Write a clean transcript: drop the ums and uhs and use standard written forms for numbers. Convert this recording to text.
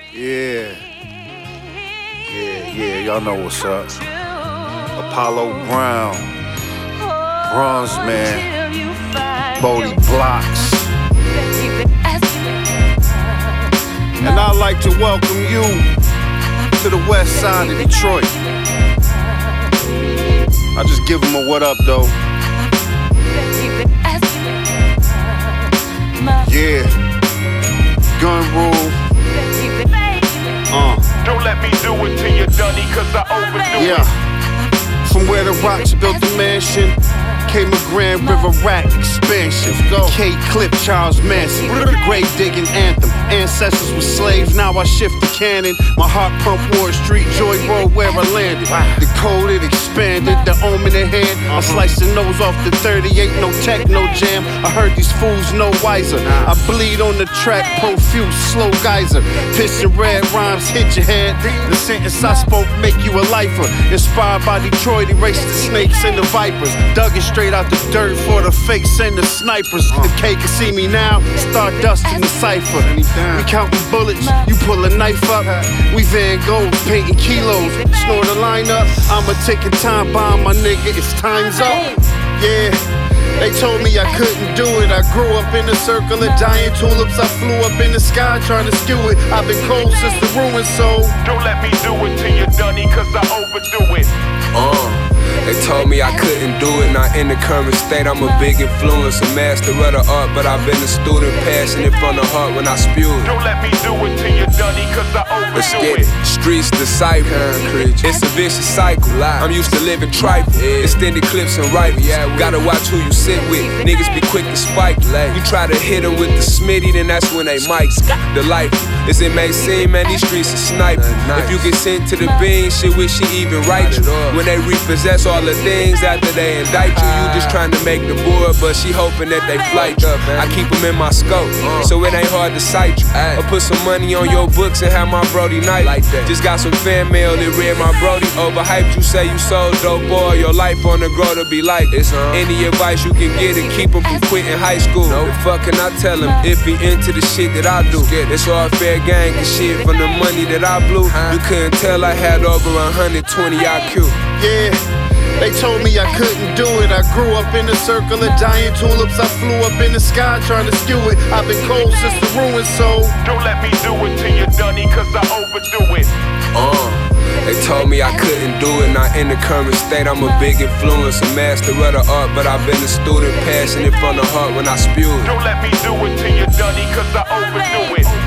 Yeah, y'all know what's up. Apollo Brown, Bronze Man, Bodie Blocks. And I'd like to welcome you to the west side of Detroit. I just give them a what up though. Yeah, gun rule. Don't let me do it to you, Dunny, cause I overdo it. From where the rocks built the mansion came a Grand River Rat expansion. K-Clip, Charles Manson, grave digging anthem. Ancestors were slaves, now I shift the cannon. My heart pump Ward Street, Joy Road where I landed. The code it expanded, the omen in hand. I sliced the nose off the 38, no tech, no jam. I heard these fools no wiser. I bleed on the track, profuse, slow geyser. Piston red rhymes hit your head. The sentence I spoke make you a lifer. Inspired by Detroit, erased the snakes and the vipers. Dug it straight out the dirt for the fakes and the snipers. The K can see me now, stardust in the cipher. We counting bullets, you pull a knife up. We Van Gogh, painting kilos. Snore the line up, I'm a ticking time bomb, my nigga, it's time's up. Yeah, they told me I couldn't do it. I grew up in a circle of dying tulips. I flew up in the sky trying to skew it. I've been cold since the ruin, so don't let me do it to you, Dunny, cause I overdo it. They told me I couldn't do it, not in the current state. I'm a big influence, a master of the art, but I've been a student, passionate from the heart when I spew it. Don't let me do it to you, Dunny, cause I overdo it. Streets decipher, it's a vicious cycle. I'm used to living trifle, extended clips and rifles. Gotta watch who you sit with, niggas be quick to spike. You try to hit them with the smitty, then that's when they mic. The life, as it may seem, man, these streets are sniping. If you get sent to the bean, shit wish she even write you. When they repossess all the things after they indict you, you just trying to make the board, but she hoping that they flight you. I keep them in my scope, so it ain't hard to cite you. Or put some money on your books and have my Brody night like that. Just got some fan mail that read my Brody overhyped. You say you sold dope, boy, your life on the grow to be like this. Any advice you can get to keep him from quitting high school? The fuck can I tell him if he into the shit that I do? It's all fair game, cause shit from the money that I blew, you couldn't tell I had over 120 IQ. Yeah, they told me I couldn't do it. I grew up in a circle of dying tulips. I flew up in the sky trying to skew it. I've been cold since the ruin, so don't let me do it to you, Dunny, cause I overdo it. They told me I couldn't do it, not in the current state. I'm a big influence, a master of the art, but I've been a student, passionate from the heart when I spew it. Don't let me do it to you, Dunny, cause I overdo it.